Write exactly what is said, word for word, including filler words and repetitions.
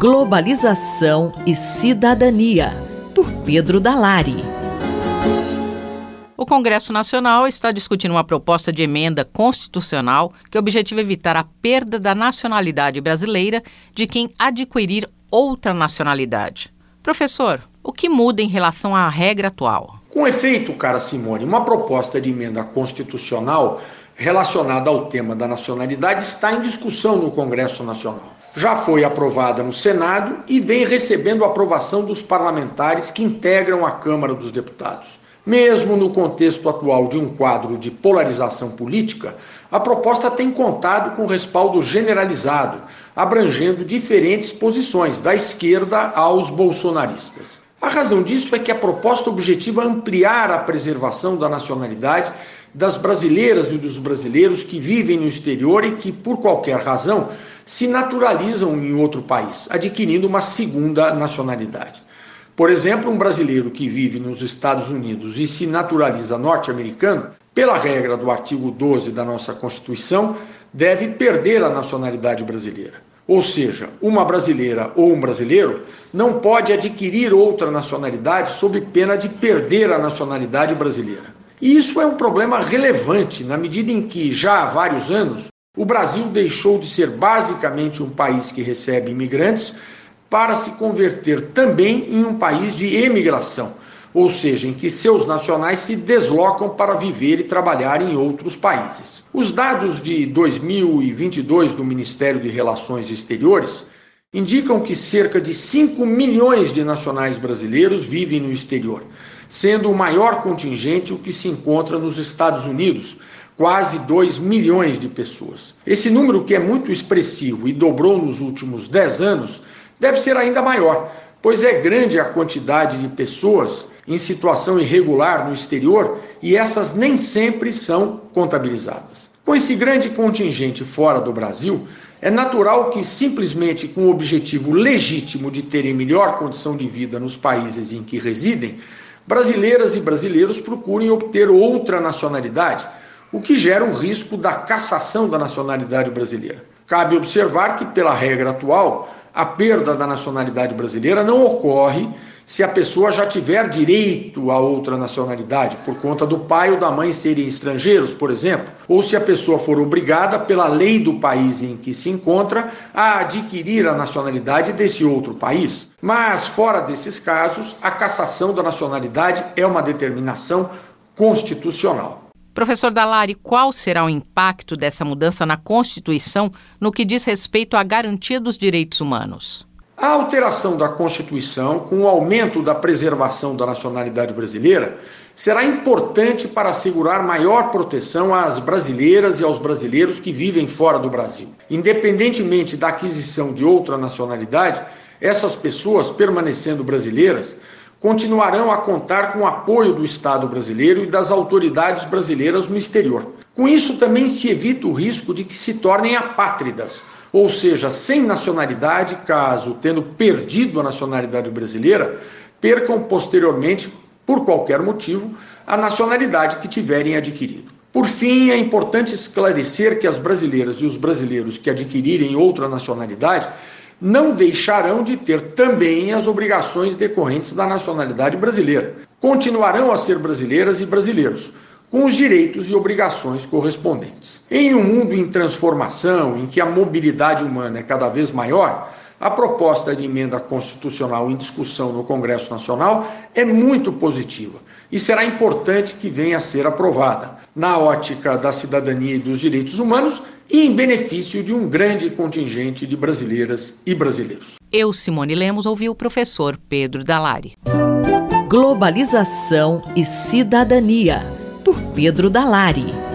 Globalização e Cidadania, por Pedro Dalari. O Congresso Nacional está discutindo uma proposta de emenda constitucional que objetiva evitar a perda da nacionalidade brasileira de quem adquirir outra nacionalidade. Professor, o que muda em relação à regra atual? Com efeito, cara Simone, uma proposta de emenda constitucional relacionada ao tema da nacionalidade está em discussão no Congresso Nacional. Já foi aprovada no Senado e vem recebendo a aprovação dos parlamentares que integram a Câmara dos Deputados. Mesmo no contexto atual de um quadro de polarização política, a proposta tem contado com respaldo generalizado, abrangendo diferentes posições, da esquerda aos bolsonaristas. A razão disso é que a proposta objetiva ampliar a preservação da nacionalidade das brasileiras e dos brasileiros que vivem no exterior e que, por qualquer razão, se naturalizam em outro país, adquirindo uma segunda nacionalidade. Por exemplo, um brasileiro que vive nos Estados Unidos e se naturaliza norte-americano, pela regra do artigo doze da nossa Constituição, deve perder a nacionalidade brasileira. Ou seja, uma brasileira ou um brasileiro não pode adquirir outra nacionalidade sob pena de perder a nacionalidade brasileira. E isso é um problema relevante na medida em que, já há vários anos, o Brasil deixou de ser basicamente um país que recebe imigrantes para se converter também em um país de emigração, ou seja, em que seus nacionais se deslocam para viver e trabalhar em outros países. Os dados de dois mil e vinte e dois do Ministério de Relações Exteriores indicam que cerca de cinco milhões de nacionais brasileiros vivem no exterior, sendo o maior contingente o que se encontra nos Estados Unidos, quase dois milhões de pessoas. Esse número, que é muito expressivo e dobrou nos últimos dez anos, deve ser ainda maior, pois é grande a quantidade de pessoas em situação irregular no exterior e essas nem sempre são contabilizadas. Com esse grande contingente fora do Brasil, é natural que, simplesmente com o objetivo legítimo de terem melhor condição de vida nos países em que residem, brasileiras e brasileiros procurem obter outra nacionalidade, o que gera o risco da cassação da nacionalidade brasileira. Cabe observar que, pela regra atual, a perda da nacionalidade brasileira não ocorre se a pessoa já tiver direito a outra nacionalidade, por conta do pai ou da mãe serem estrangeiros, por exemplo, ou se a pessoa for obrigada pela lei do país em que se encontra a adquirir a nacionalidade desse outro país. Mas, fora desses casos, a cassação da nacionalidade é uma determinação constitucional. Professor Dalari, qual será o impacto dessa mudança na Constituição no que diz respeito à garantia dos direitos humanos? A alteração da Constituição, com o aumento da preservação da nacionalidade brasileira, será importante para assegurar maior proteção às brasileiras e aos brasileiros que vivem fora do Brasil. Independentemente da aquisição de outra nacionalidade, essas pessoas, permanecendo brasileiras, continuarão a contar com o apoio do Estado brasileiro e das autoridades brasileiras no exterior. Com isso, também se evita o risco de que se tornem apátridas, ou seja, sem nacionalidade, caso, tendo perdido a nacionalidade brasileira, percam posteriormente, por qualquer motivo, a nacionalidade que tiverem adquirido. Por fim, é importante esclarecer que as brasileiras e os brasileiros que adquirirem outra nacionalidade não deixarão de ter também as obrigações decorrentes da nacionalidade brasileira. Continuarão a ser brasileiras e brasileiros, com os direitos e obrigações correspondentes. Em um mundo em transformação, em que a mobilidade humana é cada vez maior, a proposta de emenda constitucional em discussão no Congresso Nacional é muito positiva e será importante que venha a ser aprovada, na ótica da cidadania e dos direitos humanos e em benefício de um grande contingente de brasileiras e brasileiros. Eu, Simone Lemos, ouvi o professor Pedro Dalari. Globalização e Cidadania, por Pedro Dalari.